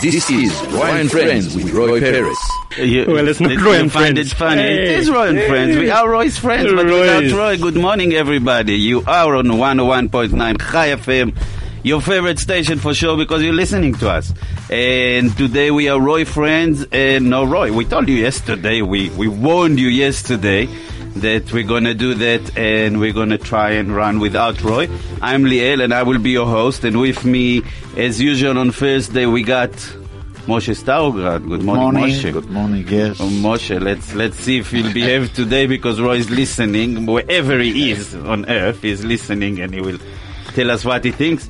This is Roy and Friends with Roy Perez. Well, it's not Roy and Friends. It's funny. Hey, it is Roy and Friends. We are Roy's friends, but without Roy. Good morning, everybody. You are on 101.9 Chai FM, your favorite station for sure, because you're listening to us. And today we are Roy friends and no Roy. We told you yesterday, we warned you yesterday that we're going to do that and we're going to try and run without Roy. I'm Liel and I will be your host. And with me, as usual on Thursday, we got Moshe Starograd. Good morning, Moshe. Good morning, yes. Moshe, let's see if he'll behave today, because Roy is listening. Wherever he is on earth, he's listening and he will tell us what he thinks.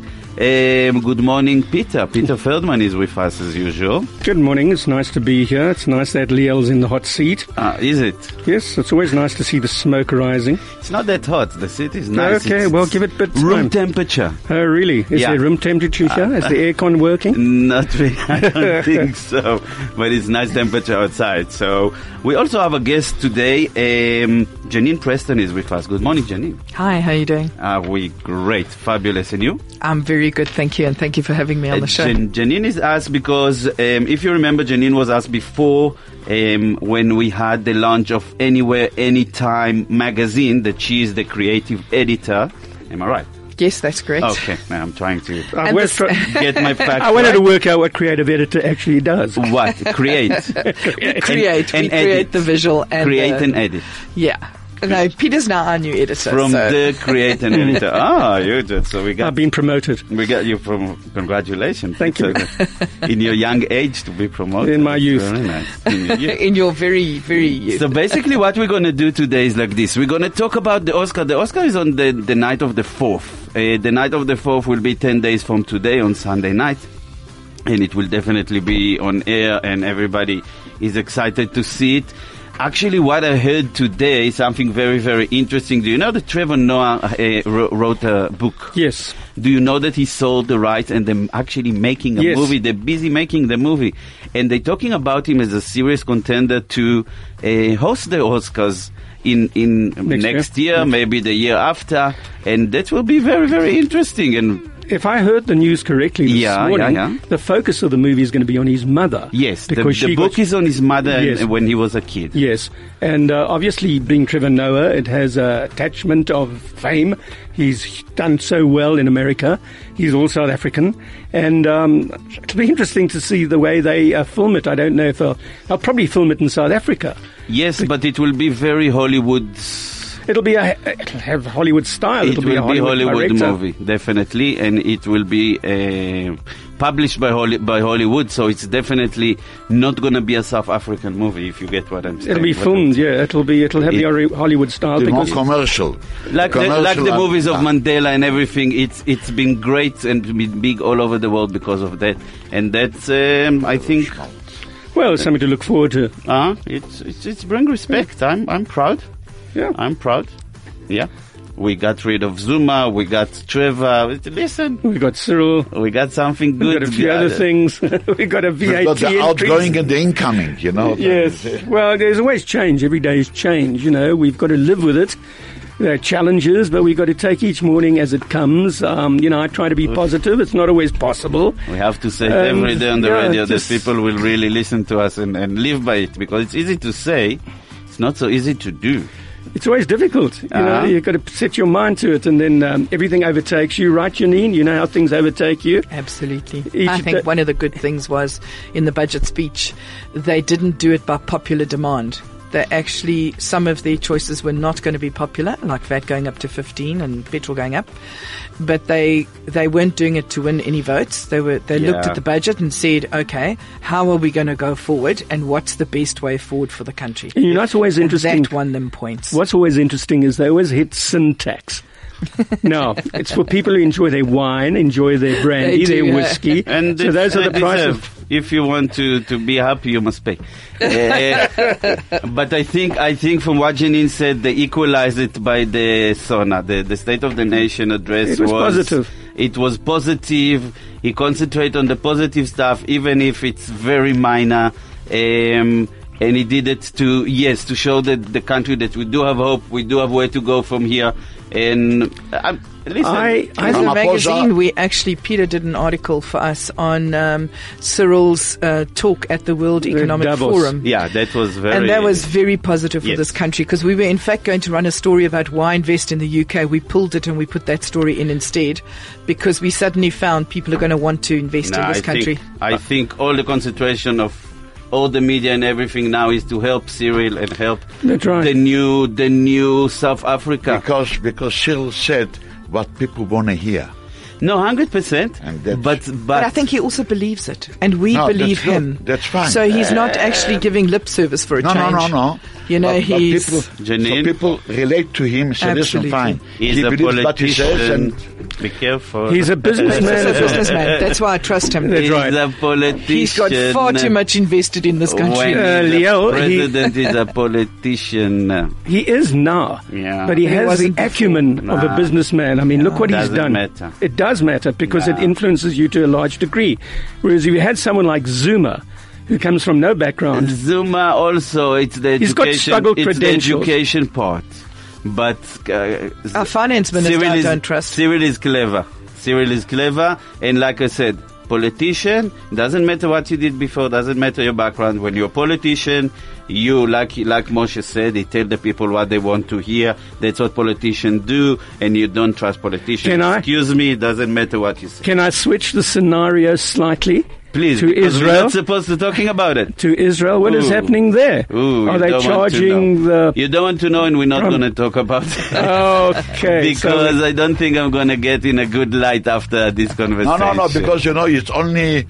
Good morning, Peter. Peter Feldman is with us as usual. Good morning. It's nice to be here. It's nice that Liel's in the hot seat. Is it? Yes, it's always nice to see the smoke rising. It's not that hot. The seat is nice. Okay, well, give it a bit room time. Temperature. Oh, really? Is there room temperature here? Is the aircon working? Not really. I don't think so. But it's nice temperature outside. So we also have a guest today. Janine Preston is with us. Good morning, Janine. Hi, how are you doing? We great. Fabulous. And you? I'm very good, thank you, and thank you for having me on the show. Janine is asked because, if you remember, Janine was asked before when we had the launch of Anywhere, Anytime magazine that she is the creative editor. Am I right? Yes, that's correct. Okay, now I'm trying to get my facts I wanted to work out what creative editor actually does. What? Create. We create the visual and create and edit. Yeah. No, Peter's now our new editor. From the create and editor. You did. So I've been promoted. We got you from. Congratulations. Thank you. In your young age to be promoted. In my youth. Very nice. In your youth. In your very, very youth. So basically what we're going to do today is like this. We're going to talk about the Oscar. The Oscar is on the night of the 4th. The night of the 4th will be 10 days from today on Sunday night. And it will definitely be on air and everybody is excited to see it. Actually, what I heard today is something very, very interesting. Do you know that Trevor Noah wrote a book? Yes. Do you know that he sold the rights and they're actually making a movie? They're busy making the movie. And they're talking about him as a serious contender to host the Oscars in next year, maybe the year after. And that will be very, very interesting. And if I heard the news correctly this morning, the focus of the movie is going to be on his mother. Yes, because the book is on his mother when he was a kid. Yes, and obviously being Trevor Noah, it has an attachment of fame. He's done so well in America. He's all South African. And it'll be interesting to see the way they film it. I don't know if they'll probably film it in South Africa. Yes, but it will be very Hollywood. It'll have Hollywood style. It will be a Hollywood movie, definitely, and it will be published by Hollywood. So it's definitely not going to be a South African movie, if you get what I'm saying. It'll be filmed, It'll have the Hollywood style. More commercial, like the movies of Mandela and everything. It's been great and been big all over the world because of that, and that's I think. Well, it's something to look forward to. It's bring respect. Yeah. I'm proud. Yeah. I'm proud. Yeah. We got rid of Zuma. We got Trevor. Listen. We got Cyril. We got something good. We got a few other things. We got a VAT. We've got the outgoing and the incoming, Yes. Well, there's always change. Every day is change, We've got to live with it. There are challenges, but we've got to take each morning as it comes. I try to be positive. It's not always possible. We have to say it every day on the radio that people will really listen to us and live by it, because it's easy to say. It's not so easy to do. It's always difficult. You've got to set your mind to it, and then everything overtakes you, right, Janine? You know how things overtake you? Absolutely. I think one of the good things was, in the budget speech, they didn't do it by popular demand. They actually, some of their choices were not going to be popular, like VAT going up to 15 and petrol going up. But they weren't doing it to win any votes. They looked at the budget and said, okay, how are we going to go forward, and what's the best way forward for the country? And it's always interesting. That won them points. What's always interesting is they always hit sin tax. No, it's for people who enjoy their wine, enjoy their brandy, their whiskey. And so those are the prices. If you want to be happy, you must pay. But I think from what Janine said, they equalized it by the SONA, the State of the Nation address. It was positive. It was positive. He concentrated on the positive stuff, even if it's very minor. And he did it to show that the country that we do have hope, we do have where to go from here. And Listen, As a Ramaphosa- magazine, Peter did an article for us on Cyril's talk at the World Economic Davos. Forum. yeah, that was very... And that was very positive for Yes. this country, because we were in fact going to run a story about why invest in the UK. We pulled it and we put that story in instead, because we suddenly found people are going to want to invest in this country. I think all the concentration of all the media and everything now is to help Cyril and help That's right. the new South Africa. Because Cyril said what people want to hear. No, 100%. And that's- But I think he also believes it, and we No, believe that's good. him. That's fine. So he's not actually giving lip service for a No, change. no. You know, But he's... Janine? so people relate to him. Say, listen, Absolutely. fine. He's he a believes what he says, politician. and Be careful. He's a He's businessman a as well. businessman. That's why I trust him. That's He's right. a politician. He's got far too much invested in this country. When he's Leo, a president is a politician. He is now, Yeah. but he He has the wasn't before. acumen of a Nah. businessman. I mean, look what he's Doesn't done. matter. It does matter because it Nah. influences you to a large degree. Whereas if you had someone like Zuma, who comes from no background, Zuma also, it's the He's got education. struggle It's the credentials. education part. But Our finance minister I don't trust. Cyril is clever. Cyril is clever, and like I said, politician, doesn't matter what you did before, doesn't matter your background. When you're a politician, you, like Moshe said, they tell the people what they want to hear. That's what politicians do, and you don't trust politicians. Can I? Excuse me, it doesn't matter what you say. can I switch the scenario slightly? Please, to because we're Israel? not supposed to talking about it. To Israel, what is Ooh. happening there? Ooh, Are you they don't want to charging know. the? You don't want to know, and we're not going to talk about it. Okay, Because so I don't think I'm going to get in a good light after this conversation. no, because it's only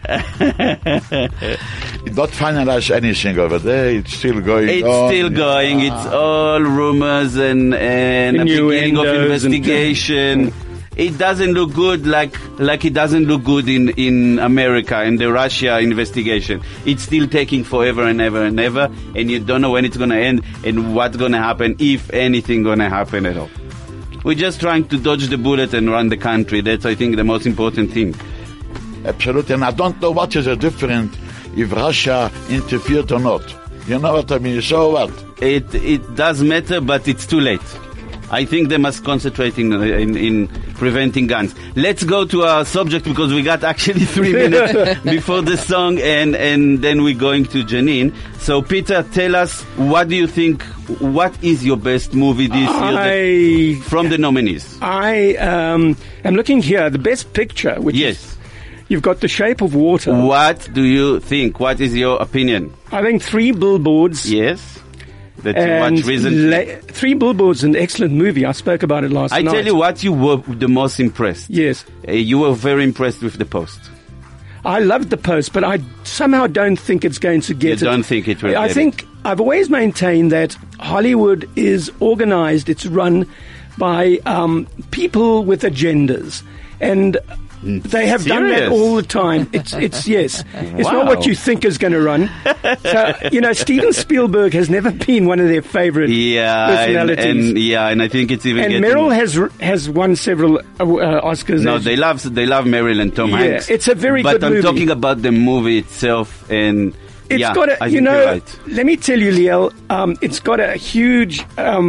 it's not finalized anything over there. It's still going It's on. still going. It's all rumors and a beginning of Innuendos and- investigation. It doesn't look good like it doesn't look good in America and the Russia investigation. It's still taking forever and ever and ever, and you don't know when it's going to end and what's going to happen, if anything going to happen at all. We're just trying to dodge the bullet and run the country. That's, I think, the most important thing. Absolutely. And I don't know what is the difference if Russia interfered or not. You know what I mean? So what? It does matter, but it's too late. I think they must concentrate in preventing guns. Let's go to our subject, because we got actually 3 minutes before the song, and then we're going to Janine. So, Peter, tell us, what do you think, what is your best movie this year from the nominees? I am looking here, the best picture, which is, you've got The Shape of Water. What do you think? What is your opinion? I think Three Billboards. Yes. That you watched recently. Three Billboards, an excellent movie. I spoke about it last night. I tell you what, you were the most impressed. Yes. You were very impressed with The Post. I loved The Post, but I somehow don't think it's going to get it. You don't think it will I get think I've always maintained that Hollywood is organized, it's run by people with agendas. And they have done that Serious? all the time. It's yes. It's Wow. not what you think is going to run. So, Steven Spielberg has never been one of their favorite personalities. And I think it's even And getting... Meryl has won several Oscars. No, as- they love Meryl and Tom Yeah, Hanks. it's a very but good I'm movie. talking about the movie itself, and It's yeah, got I a, think you're right. let me tell you, Liel, it's got a huge,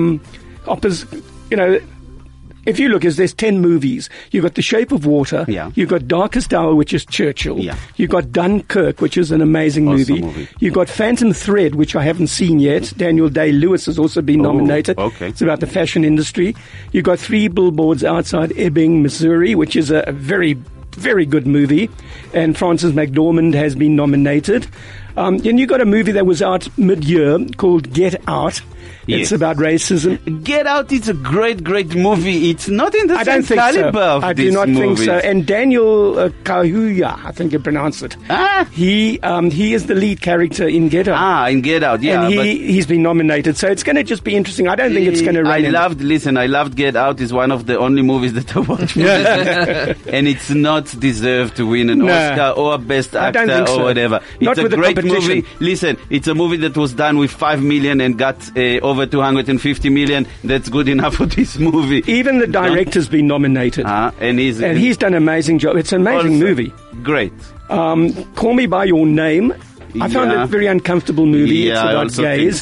if you look, there's 10 movies. You've got The Shape of Water. Yeah. You've got Darkest Hour, which is Churchill. Yeah. You've got Dunkirk, which is an amazing Awesome movie. movie. You've got Phantom Thread, which I haven't seen yet. Daniel Day-Lewis has also been nominated. okay. It's about the fashion industry. You've got Three Billboards Outside Ebbing, Missouri, which is a very, very good movie. And Frances McDormand has been nominated. And you got a movie that was out mid-year called Get Out. It's Yes. about racism. Get Out is a great, great movie. It's not in the I same don't think caliber so. of I do these not think movies. so. And Daniel Kaluuya, I think you pronounce it. He is the lead character in Get Out. In Get Out, yeah. And but he's been nominated. So it's going to just be interesting. I don't think it's going to run. I loved Get Out. Is one of the only movies that I watched. And it's not deserved to win an Oscar or Best I don't Actor think or so. whatever. Not It's with a the great competition. movie. Listen, it's a movie that was done with 5 million and got over 250 million. That's good enough for this movie. Even the director's been nominated. And he's done an amazing job. It's an amazing also movie. Great. Call Me By Your Name. I found it a very uncomfortable movie. Yeah, it's I about also gays. think so.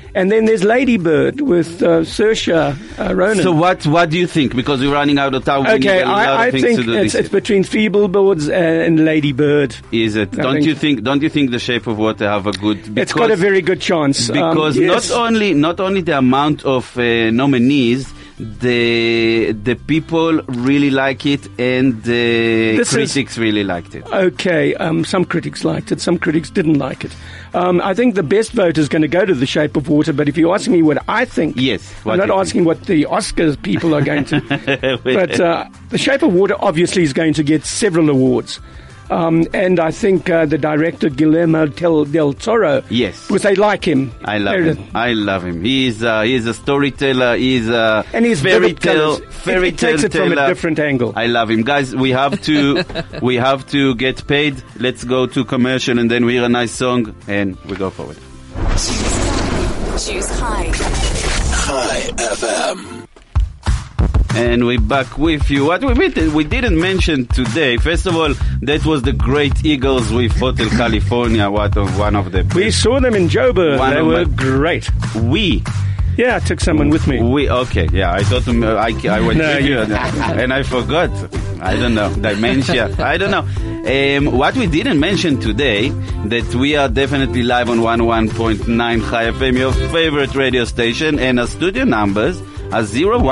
And then there's Ladybird with Saoirse Ronan. So what do you think? Because we're running out of time. Okay, I think it's between Feeblebirds and Ladybird. Is it? Don't you think The Shape of Water have a good? It's got a very good chance. Because yes. not only the amount of nominees, the people really like it, and the critics really liked it. Okay, some critics liked it, some critics didn't like it. I think the best vote is going to go to The Shape of Water, but if you ask me what I think, yes, I'm not asking what the Oscars people are going to. But The Shape of Water obviously is going to get several awards. And I think the director Guillermo del Toro, yes, because they like him. I love him. He's a storyteller. He's a fairy tale He takes it from a different angle. I love him, guys. We have to get paid. Let's go to commercial, and then we hear a nice song, and we go forward. Choose High. High FM. And we're back with you. What we didn't mention today, first of all, that was the great Eagles with Hotel California. One of the best. We saw them in Joburg. They were great. Yeah, I took someone with me. Okay, yeah. I thought I went with you, and I forgot. I don't know. Dementia. I don't know. What we didn't mention today, that we are definitely live on 101.9 High FM, your favorite radio station, and our studio numbers are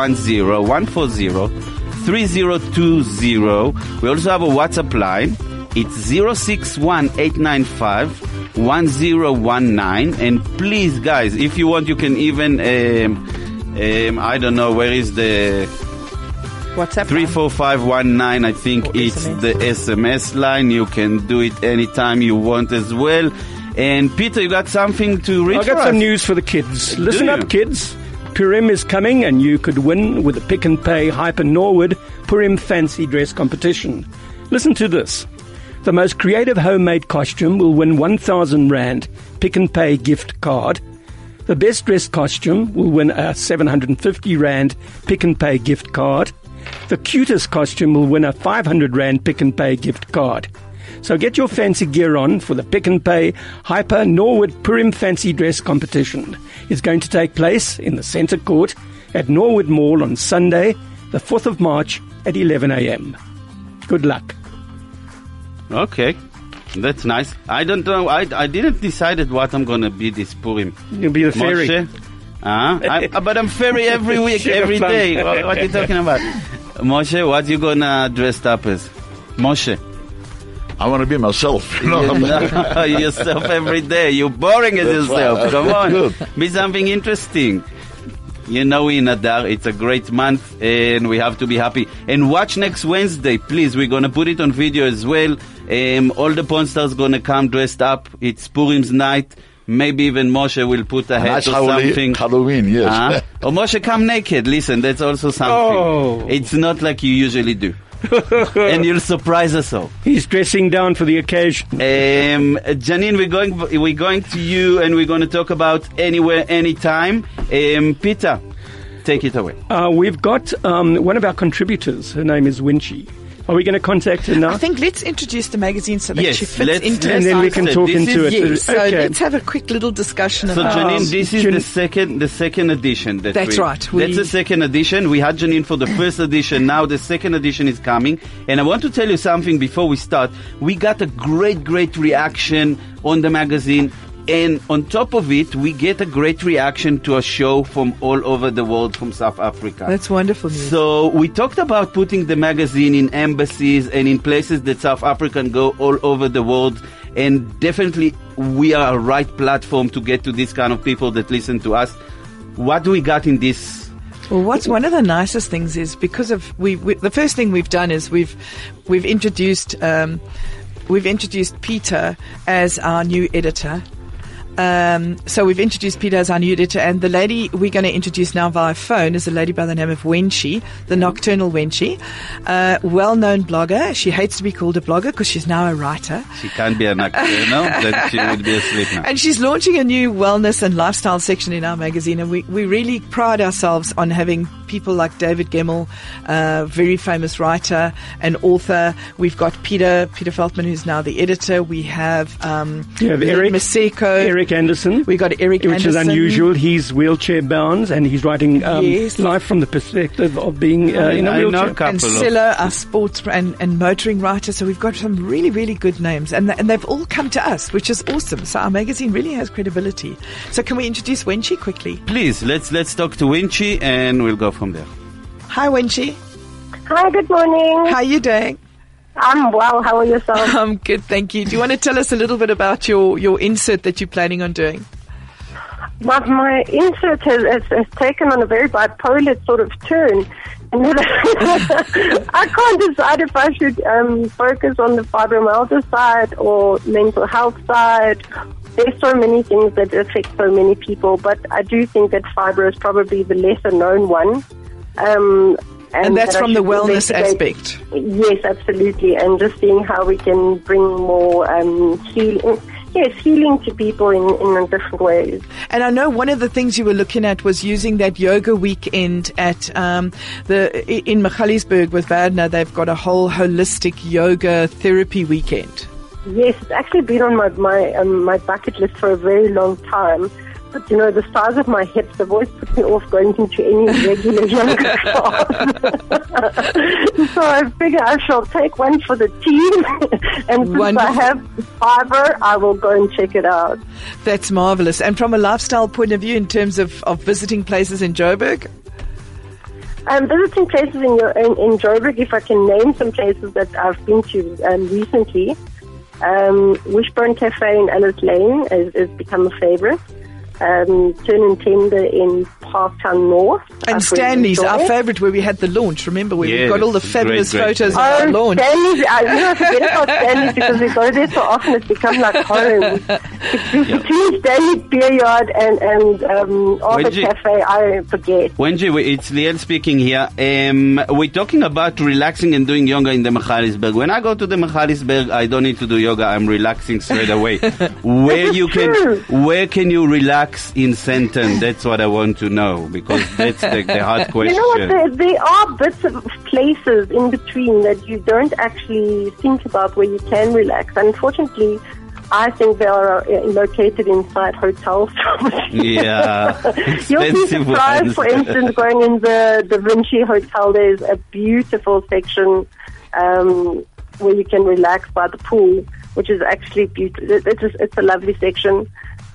010-140-3020. We also have a WhatsApp line. It's 061-895-1019. And please, guys, if you want, you can even, I don't know, where is the... WhatsApp 34519, I think it's the SMS line. You can do it anytime you want as well. And Peter, you got something to read? I got some news for the kids. Listen up, kids. Purim is coming, and you could win with the Pick n Pay Hyper Norwood Purim Fancy Dress Competition. Listen to this. The most creative homemade costume will win 1,000 Rand Pick n Pay gift card. The best dressed costume will win a 750 Rand Pick n Pay gift card. The cutest costume will win a 500 Rand Pick n Pay gift card. So get your fancy gear on for the Pick n Pay Hyper Norwood Purim Fancy Dress Competition. It's going to take place in the Centre Court at Norwood Mall on Sunday, the 4th of March at 11 a.m. Good luck. Okay, that's nice. I don't know. I didn't decide what I'm going to be this Purim. You'll be the fairy. Moshe? But I'm fairy every week, every day. What are you talking about? Moshe, what you going to dress up as? Moshe. I want to be myself. Yourself every day. You're boring as yourself. Right. Come on. Good. Be something interesting. You know, in Adar, it's a great month, and we have to be happy. And watch next Wednesday, please. We're going to put it on video as well. All the porn stars going to come dressed up. It's Purim's night. Maybe even Moshe will put a hat or something. Halloween, yes. Or Moshe, come naked. Listen, that's also something. Oh. It's not like you usually do. And you'll surprise us all. He's dressing down for the occasion. Janine, we're going to you, and we're going to talk about anywhere, anytime. Peter, take it away. We've got one of our contributors. Her name is Winchi. Are we going to contact her now? I think let's introduce the magazine so that she fits into it. And then we can talk into it. Yes, so let's have a quick little discussion about... So Janine, this is the second edition. That's right. That's the second edition. We had Janine for the first edition. Now the second edition is coming. And I want to tell you something before we start. We got a great reaction on the magazine. And on top of it, we get a great reaction to a show from all over the world, from South Africa. That's wonderful news. So we talked about putting the magazine in embassies and in places that South Africans go all over the world. And definitely we are a right platform to get to this kind of people that listen to us. What do we got in this? Well, what's one of the nicest things is because of the first thing we've done is we've introduced Peter as our new editor. So we've introduced Peter as our new editor, and the lady we're going to introduce now via phone is a lady by the name of Wenchi, the Nocturnal Wenchi, well-known blogger. She hates to be called a blogger because she's now a writer. She can't be a nocturnal, then she would be asleep now. And she's launching a new wellness and lifestyle section in our magazine, and we really pride ourselves on having people like David Gemmell, very famous writer and author. We've got Peter Feldman, who's now the editor. We have Eric Maseko. Eric Anderson. We got Eric Anderson. Which is unusual. He's wheelchair bound and he's writing life from the perspective of being in a wheelchair. And Silla, our sports and motoring writer. So we've got some really, really good names. And they've all come to us, which is awesome. So our magazine really has credibility. So can we introduce Wenchi quickly? Please, let's talk to Wenchi and we'll go from there. Hi, Wenchi. Hi, good morning. How are you doing? I'm well. How are yourself? I'm good, thank you. Do you want to tell us a little bit about your insert that you're planning on doing? My insert has taken on a very bipolar sort of turn. I can't decide if I should focus on the fibromyalgia side or mental health side. There's so many things that affect so many people, but I do think that fibro is probably the lesser known one. And that's from the wellness aspect. Yes, absolutely. And just seeing how we can bring more healing to people in different ways. And I know one of the things you were looking at was using that yoga weekend at in Magaliesburg with Wagner. They've got a whole holistic yoga therapy weekend. Yes, it's actually been on my bucket list for a very long time. But, the size of my hips have always put me off going into any regular yoga class. So I figure I shall take one for the team. And since I have fiber, I will go and check it out. That's marvelous. And from a lifestyle point of view, in terms of visiting places in Joburg? Visiting places in Joburg, if I can name some places that I've been to recently. Wishbone Cafe in Alice Lane has become a favorite. Turn and Tender in Parktown North. And Stanley's, our favourite, where we had the launch. Remember, where we got all the fabulous photos of our launch. Stanley's, I forget about Stanley's because we go there so often, it's become like home. Between Stanley's Beer Yard and Arthur Cafe, I forget. Wenji, it's Liel speaking here. We're talking about relaxing and doing yoga in the Magaliesburg. When I go to the Magaliesburg, I don't need to do yoga. I'm relaxing straight away. Where can you relax in Sandton? That's what I want to know, because that's the hard question. You know what? There are bits of places in between that you don't actually think about where you can relax. Unfortunately, I think they are located inside hotels. Yeah. You'll be surprised, for instance, going in the Da Vinci Hotel, there's a beautiful section where you can relax by the pool, which is actually beautiful. It's a lovely section.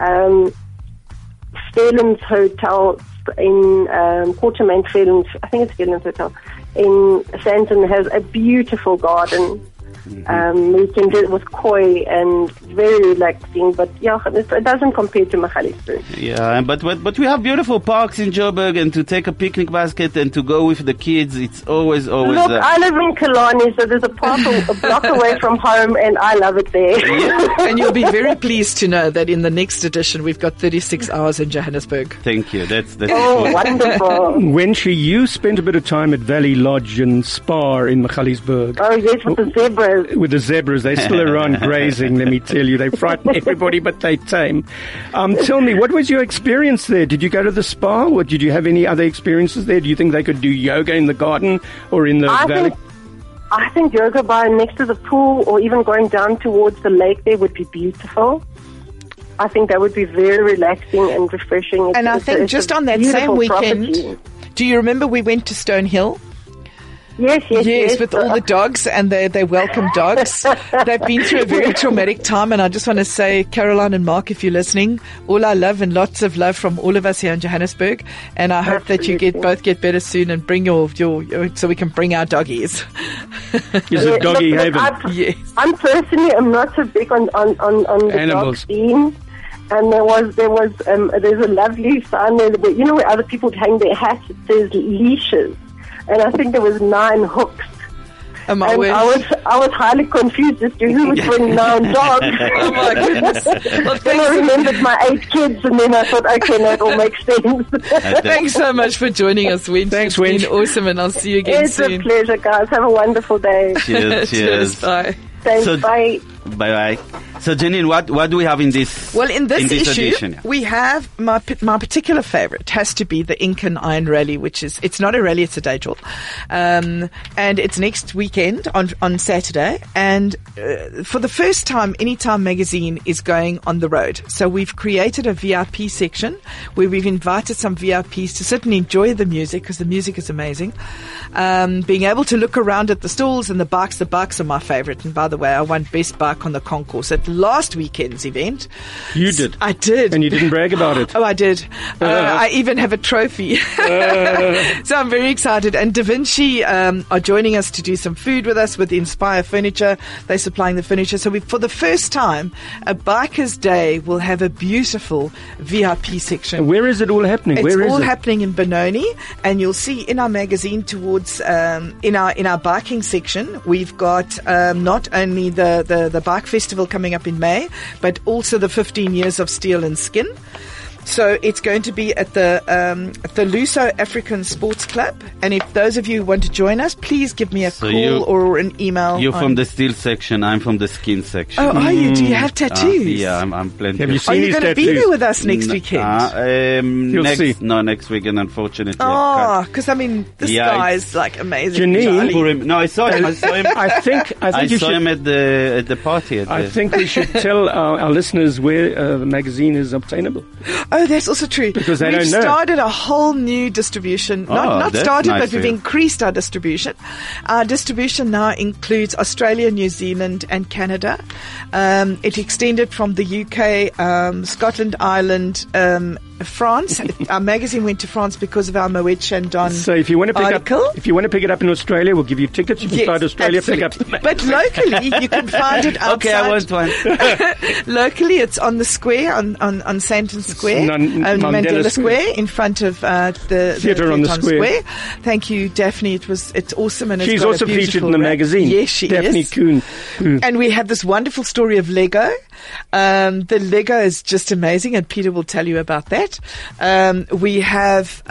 Fairlands Hotel in Quartermain Fairlands, I think it's Fairlands Hotel, in Sandton has a beautiful garden. We can do it with koi and very relaxing, but yeah, it doesn't compare to Magaliesburg. Yeah, but we have beautiful parks in Joburg, and to take a picnic basket and to go with the kids, it's always. Look, I live in Killarney, so there's a park a block away from home, and I love it there. Yeah. And you'll be very pleased to know that in the next edition, we've got 36 hours in Johannesburg. Thank you. That's wonderful. Wenchi, you spent a bit of time at Valley Lodge and Spa in Magaliesburg. Oh yes, with the zebras. With the zebras, they're still around grazing, let me tell you. They frighten everybody, but they tame. Tell me, what was your experience there? Did you go to the spa, or did you have any other experiences there? Do you think they could do yoga in the garden or in the valley? I think yoga by next to the pool or even going down towards the lake there would be beautiful. I think that would be very relaxing and refreshing. And I think just on that same weekend, do you remember we went to Stonehill? Yes, with all the dogs, and they welcome dogs. They've been through a very traumatic time, and I just want to say, Caroline and Mark, if you're listening, all our love and lots of love from all of us here in Johannesburg, and I hope that you both get better soon and bring your so we can bring our doggies. Is it doggy haven? Yes. I'm not so big on the animals. Dog scene. And there's a lovely sign there where, where other people would hang their hats, it says leashes. And I think there was 9 hooks. I was highly confused as to who was bringing 9 dogs. Oh my goodness. Well, then I remembered my 8 kids, and then I thought, okay, that all makes sense. Thanks so much for joining us, Wench. Thanks, Wench. It's been awesome, and I'll see you again soon. It's a pleasure, guys. Have a wonderful day. Cheers. Bye. Thanks, bye. Bye-bye. So, Janine, what do we have in this? Well, in this issue, edition? we have my particular favorite has to be the Incan Iron Rally, which is, it's not a rally, it's a day drill. And it's next weekend on Saturday. And for the first time, Anytime Magazine is going on the road. So we've created a VIP section where we've invited some VIPs to sit and enjoy the music, because the music is amazing. Being able to look around at the stalls and the bikes are my favorite. And by the way, I won best bike on the concourse at last weekend's event. You did. I did. And you didn't brag about it. Oh, I did. I even have a trophy. So I'm very excited. And Da Vinci are joining us to do some food with us with the Inspire Furniture. They're supplying the furniture. So for the first time, a Biker's Day will have a beautiful VIP section. And where is it all happening? It's Where is all it? happening in Benoni, and you'll see in our magazine towards in our biking section, we've got not only the bike festival coming up in May, but also the 15 years of Steel and Skin. So it's going to be at the Luso African Sports Club, and if those of you want to join us, please give me a call or an email. You're from the steel section. I'm from the skin section. Oh, are you? Do you have tattoos? Yeah, I'm plenty. Have you of- seen Are you his going to be tattoos? there with us next weekend? You'll see. Next weekend, unfortunately. Oh, because I mean, this Yeah, guy it's- is like amazing. Janine- Charlie. No, I saw him. I saw him. I think I you saw should. him at the party. I think we should tell our listeners where the magazine is obtainable. Oh, that's also true. Because they we've don't know. started a whole new distribution. Not that's started, nice but we've of you. increased our distribution. Our distribution now includes Australia, New Zealand, and Canada. It extended from the UK, Scotland, Ireland, France. Our magazine went to France because of our Moet Chandon So if you want to pick article. it up in Australia, we'll give you tickets. You can Yes, fly to Australia, absolutely. pick up the But locally, you can find it outside. Okay, I want one. Locally, it's on the square, on Santon Square, Mandela Mandela Square. Square, in front of the Theatre on the Square. Thank you, Daphne. It's awesome, and She's it's got also a beautiful featured in the wrap. magazine. Yes, she Daphne is. Kuhn. And we have this wonderful story of Lego. The Lego is just amazing, and Peter will tell you about that. We have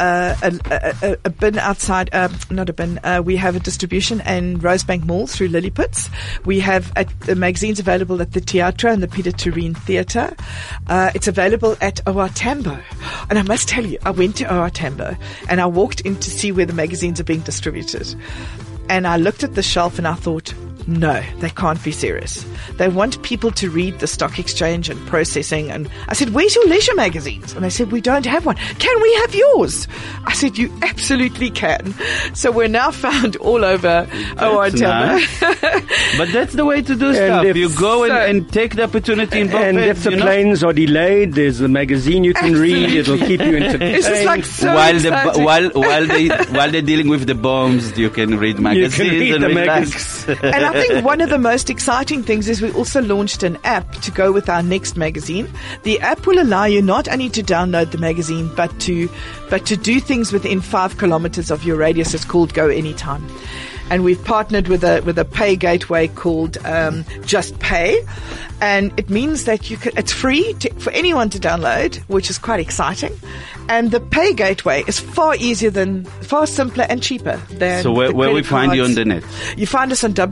a bin outside, not a bin, we have a distribution in Rosebank Mall through Lilliput's. We have the magazine's available at the Teatro and the Peter Turine Theatre. It's available at OR Tambo. And I must tell you, I went to OR Tambo and I walked in to see where the magazines are being distributed. And I looked at the shelf and I thought, no, they can't be serious. They want people to read the stock exchange and processing. And I said, where's your leisure magazines? And they said, we don't have one. Can we have yours? I said, you absolutely can. So we're now found all over OR Tambo. Nice. But that's the way to do stuff. if- You go and take the opportunity in both And ways, if the you know? planes are delayed, there's a magazine you can read. It'll keep you entertained. This is like so while exciting. while they're dealing with the bombs, you can read magazines read and the relax. And I think one of the most exciting things is we also launched an app to go with our next magazine. The app will allow you not only to download the magazine, but to do things within 5 kilometers of your radius. It's called Go Anytime. And we've partnered with a pay gateway called Just Pay. And it means that it's free for anyone to download, which is quite exciting. And the pay gateway is far simpler and cheaper than So where the we credit find you cards. on the net? You find us on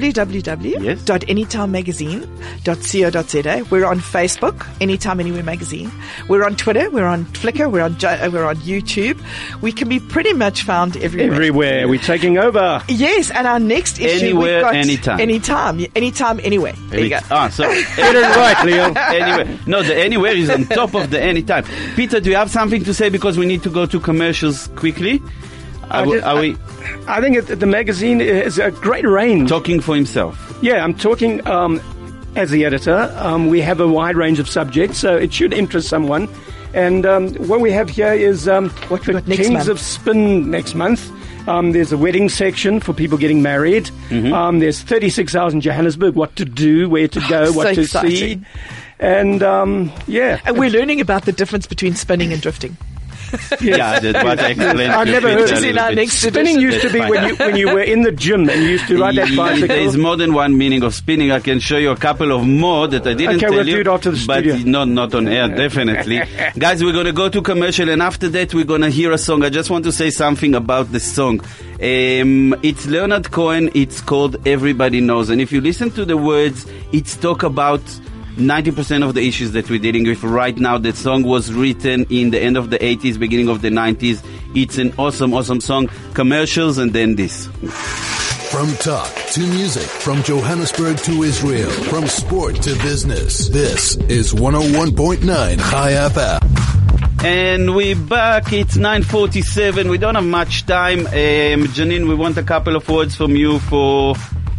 www.anytimemagazine.co.za. We're on Facebook, Anytime Anywhere Magazine. We're on Twitter. We're on Flickr. We're on YouTube. We can be pretty much found everywhere. Everywhere. We're taking over. Yes, and our next issue Anywhere, we've got anytime. Anytime, anywhere. There you go. So Get it right, Leo. anywhere. No, the anywhere is on top of the anytime. Peter, do you have something to say, because we need to go to commercials quickly? Are we I think the magazine is a great range. talking for himself? Yeah, I'm talking as the editor. We have a wide range of subjects, so it should interest someone. And what we have here is What we got next Kings month. of Spin next month. There's a wedding section for people getting married. There's 36 hours in Johannesburg, what to do, where to go, what so to exciting. see. And yeah. And we're learning about the difference between spinning and drifting. Yeah, that's what I explained. I've to never Peter heard a of little it. bit. Next Spinning used to be when you were in the gym and you used to ride that bicycle. There is more than one meaning of spinning. I can show you a couple of more that I didn't Okay, tell we'll you. do it after the but studio. not on air, definitely. Guys, we're going to go to commercial, and after that we're going to hear a song. I just want to say something about the song. It's Leonard Cohen. It's called Everybody Knows. And if you listen to the words, it's talk about 90% of the issues that we're dealing with right now. That song was written in the end of the 80s, beginning of the 90s. It's an awesome, awesome song. Commercials and then this. From talk to music, from Johannesburg to Israel, from sport to business. This is 101.9 Chai FM. And we're back. It's 9:47. We don't have much time. Janine, we want a couple of words from you for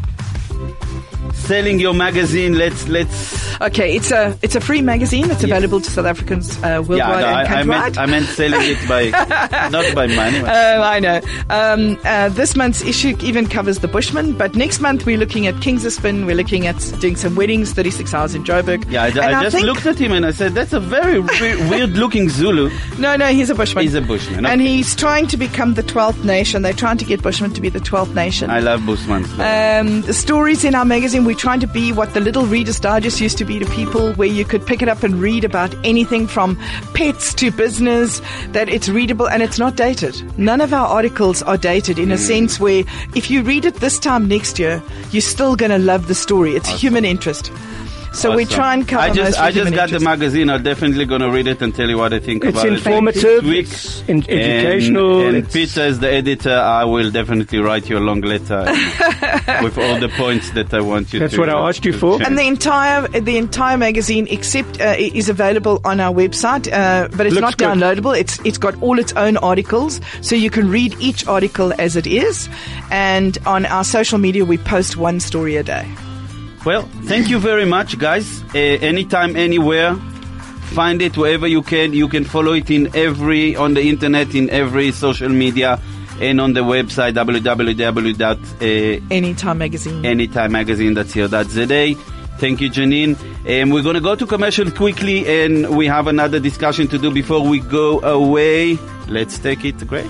selling your magazine. Let's. Okay, it's a free magazine. It's available to South Africans worldwide and countrywide. I meant selling it by not by money. Oh, I know. This month's issue even covers the Bushman, but next month we're looking at Kingserspin. We're looking at doing some weddings, 36 hours in Joburg. Yeah, I just looked at him and I said, that's a very weird-looking Zulu. No, he's a Bushman. He's a Bushman. Okay. And he's trying to become the 12th nation. They're trying to get Bushmen to be the 12th nation. I love Bushmans. The stories in our magazine, we're trying to be what the little Reader's Digest used to be to people, where you could pick it up and read about anything from pets to business, that it's readable and it's not dated. None of our articles are dated in a sense where if you read it this time next year, you're still going to love the story. It's human interest. So we try and cover most I just got interest. the magazine. I'm definitely going to read it and tell you what I think about it. It's informative, it's educational. And Peter is the editor. I will definitely write you a long letter with all the points that I want you to. That's what I asked you for. And the entire magazine, except is available on our website, but it's not downloadable. It's got all its own articles, so you can read each article as it is. And on our social media, we post one story a day. Well, thank you very much, guys. Anytime, anywhere, find it wherever you can. You can follow it on the internet, in every social media, and on the website anytimemagazine.co.za. Thank you, Janine. We're going to go to commercial quickly, and we have another discussion to do before we go away. Let's take it, Greg.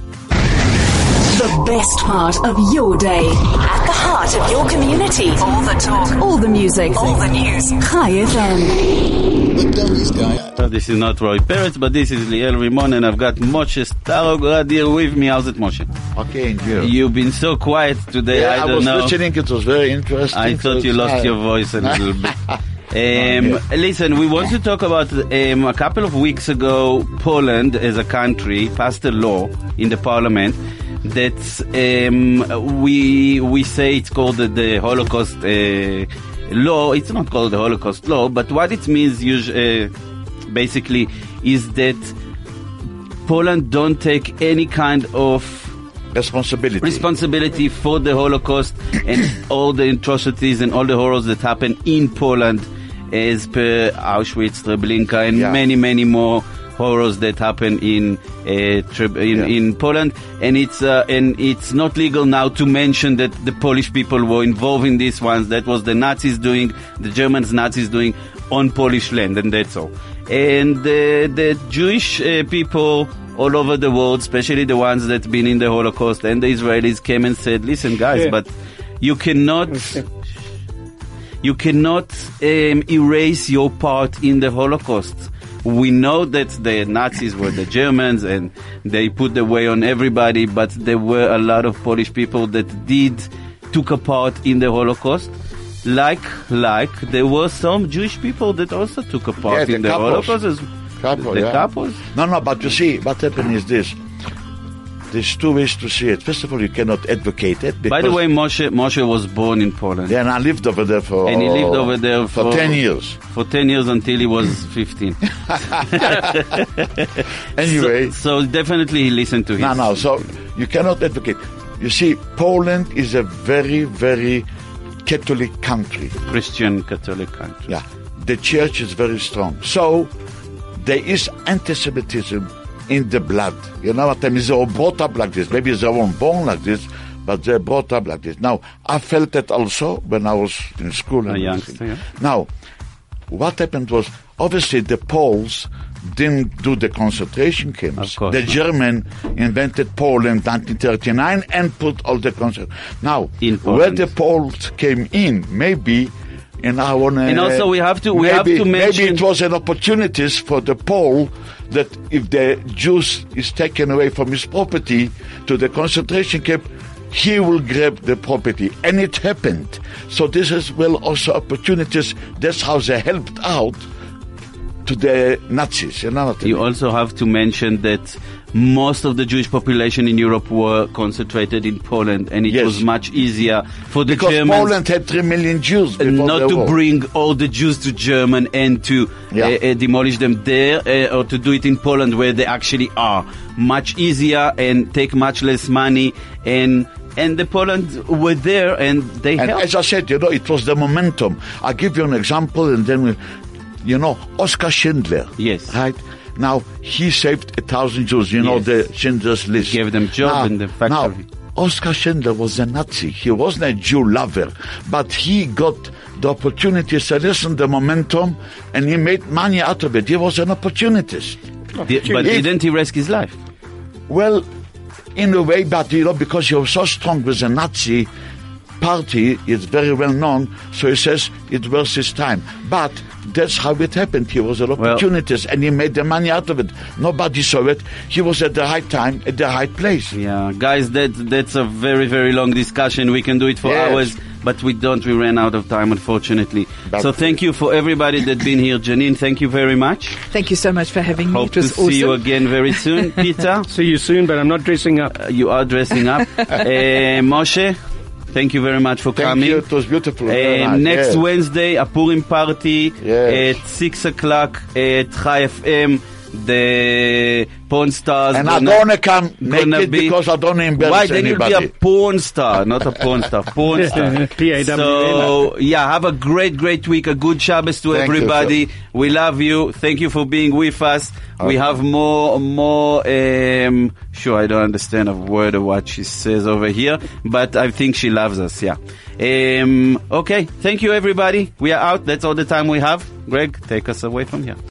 The best part of your day. At the heart of your community. All the talk. All the music. All the news. Chai FM. The dummies guy. So this is not Roy Peretz, but this is Liel Rimon, and I've got Moshe Starograd here with me. How's it, Moshe? Okay, and you? You've been so quiet today. Yeah, I don't know. was listening. It was very interesting. I thought you lost your voice a little bit. Listen, we want to talk about a couple of weeks ago, Poland as a country passed a law in the parliament that we say it's called the Holocaust law. It's not called the Holocaust law, but what it means basically is that Poland don't take any kind of responsibility for the Holocaust and all the atrocities and all the horrors that happen in Poland, as per Auschwitz, Treblinka, and many, many more horrors that happen in Poland. And it's not legal now to mention that the Polish people were involved in these ones. That was the Nazis doing, the Germans Nazis doing on Polish land, and that's all. And the Jewish people all over the world, especially the ones that been in the Holocaust, and the Israelis came and said, listen guys, but you cannot erase your part in the Holocaust. We know that the Nazis were the Germans and they put the way on everybody, but there were a lot of Polish people that took a part in the Holocaust. Like there were some Jewish people that also took a part in the Holocaust. Couples? No, but you see, what happened is this. There's two ways to see it. First of all, you cannot advocate it. By the way, Moshe was born in Poland. Yeah, and I lived over there for 10 years. For 10 years until he was 15. Anyway. So definitely he listened to him. No, so you cannot advocate. You see, Poland is a very, very Catholic country. Christian Catholic country. Yeah. The church is very strong. So there is anti-Semitism in the blood. You know what I mean? They were brought up like this. Maybe they weren't born like this, but they're brought up like this. Now, I felt that also when I was in school. A youngster, yeah. Now, what happened was, obviously the Poles, didn't do the concentration camps. Of course The not. German invented Poland 1939 and put all the Now, In where Poland. the Poles came in, maybe in our And also we have to mention maybe it was an opportunity for the Pole that if the Jews is taken away from his property to the concentration camp, he will grab the property. And it happened. So this is also opportunities. That's how they helped out to the Nazis. You know what I You mean? also have to mention that most of the Jewish population in Europe were concentrated in Poland, and it Yes. was much easier for the Because Germans Poland had 3 million Jews before not the to war. bring all the Jews to Germany and to Yeah. demolish them there, or to do it in Poland where they actually are. Much easier and take much less money, and the Poland were there and they And helped. as I said, it was the momentum. I'll give you an example, and then Oskar Schindler. Yes. Right? Now, he saved 1,000 Jews, Yes. the Schindler's List. Gave them job in the factory. Now, Oskar Schindler was a Nazi. He wasn't a Jew lover, but he got the opportunity, so listen, the momentum, and he made money out of it. He was an opportunist. But If- didn't he risk his life? Well, in a way, but because he was so strong with the Nazi party, it's very well known, so he says it was his time. But that's how it happened. He was an opportunist and he made the money out of it. Nobody saw it. He was at the right time, at the right place. Yeah, guys, that's a very, very long discussion. We can do it for Yes. hours, but we don't. We ran out of time, unfortunately. But- So thank you for everybody that's been here. Janine, thank you very much. Thank you so much for having me. Hope It to was see awesome. you again very soon. Peter, See you soon, but I'm not dressing up. you are dressing up. Moshe, thank you very much for Thank coming. you. It was beautiful. Very nice. Next Yeah. Wednesday, a Purim party Yes. at 6 o'clock at Chai FM. The Porn Stars. And I don't want to come gonna naked be- because I don't want to embarrass Why? Then you'll anybody. be a porn star, not a porn star. Porn star. PAW. So, yeah, have a great, great week. A good Shabbos to Thank you, everybody. We love you. Thank you for being with us. We have more, sure, I don't understand a word of what she says over here, but I think she loves us, yeah. Okay, thank you everybody. We are out. That's all the time we have. Greg, take us away from here.